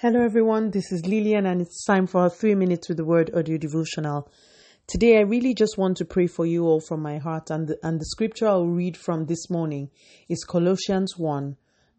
Hello everyone, this is Lillian and it's time for our 3 minutes with the word audio devotional. Today I really just want to pray for you all from my heart and the scripture I'll read from this morning is Colossians 1,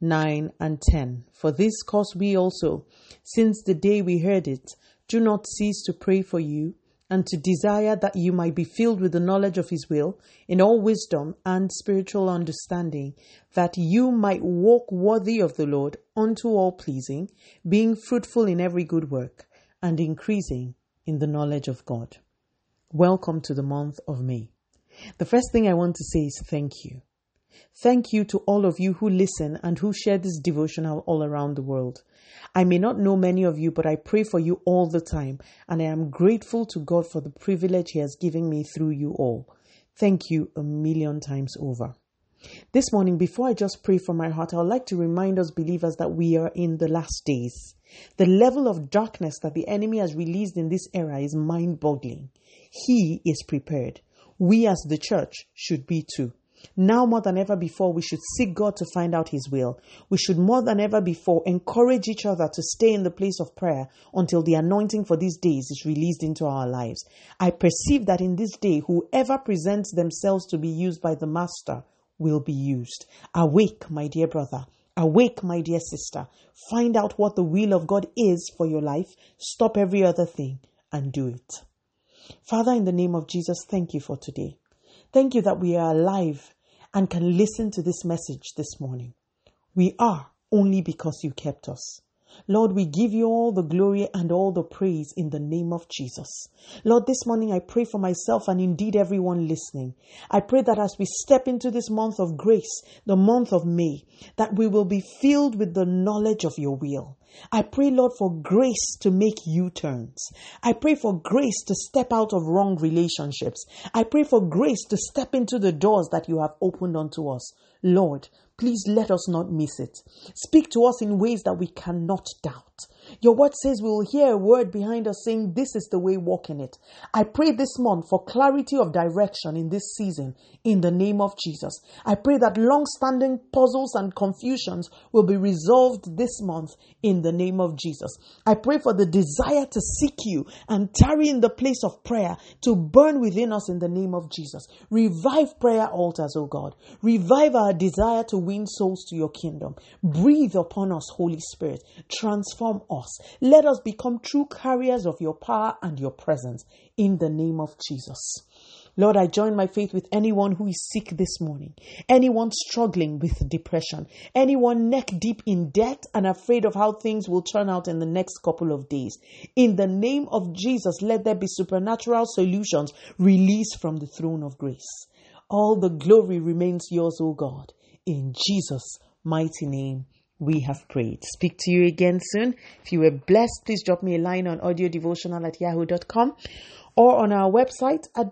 9 and 10. For this cause we also, since the day we heard it, do not cease to pray for you and to desire that you might be filled with the knowledge of his will in all wisdom and spiritual understanding, that you might walk worthy of the Lord unto all pleasing, being fruitful in every good work and increasing in the knowledge of God. Welcome to the month of May. The first thing I want to say is thank you. Thank you to all of you who listen and who share this devotional all around the world. I may not know many of you, but I pray for you all the time, and I am grateful to God for the privilege He has given me through you all. Thank you a million times over. This morning, before I just pray from my heart, I would like to remind us believers that we are in the last days. The level of darkness that the enemy has released in this era is mind-boggling. He is prepared. We as the church should be too. Now more than ever before, we should seek God to find out His will. We should more than ever before encourage each other to stay in the place of prayer until the anointing for these days is released into our lives. I perceive that in this day, whoever presents themselves to be used by the Master will be used. Awake, my dear brother. Awake, my dear sister. Find out what the will of God is for your life. Stop every other thing and do it. Father, in the name of Jesus, thank you for today. Thank you that we are alive and can listen to this message this morning. We are only because you kept us. Lord, we give you all the glory and all the praise in the name of Jesus. Lord, this morning I pray for myself and indeed everyone listening. I pray that as we step into this month of grace, the month of May, that we will be filled with the knowledge of your will. I pray, Lord, for grace to make U-turns. I pray for grace to step out of wrong relationships. I pray for grace to step into the doors that you have opened unto us. Lord, please let us not miss it. Speak to us in ways that we cannot doubt. Your word says we will hear a word behind us saying, this is the way, walk in it. I pray this month for clarity of direction in this season in the name of Jesus. I pray that long-standing puzzles and confusions will be resolved this month in the name of Jesus. I pray for the desire to seek you and tarry in the place of prayer to burn within us in the name of Jesus. Revive prayer altars, O God. Revive our desire to win souls to your kingdom. Breathe upon us, Holy Spirit. Transform us. Let us become true carriers of your power and your presence in the name of Jesus. Lord, I join my faith with anyone who is sick this morning, anyone struggling with depression, anyone neck deep in debt and afraid of how things will turn out in the next couple of days. In the name of Jesus, let there be supernatural solutions released from the throne of grace. All the glory remains yours, O God. In Jesus' mighty name, we have prayed. Speak to you again soon. If you were blessed, please drop me a line on audiodevotional@yahoo.com or on our website at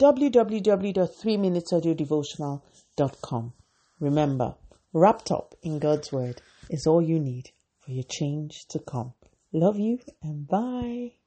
www.3minutesaudiodevotional.com. Remember, wrapped up in God's word is all you need for your change to come. Love you and bye.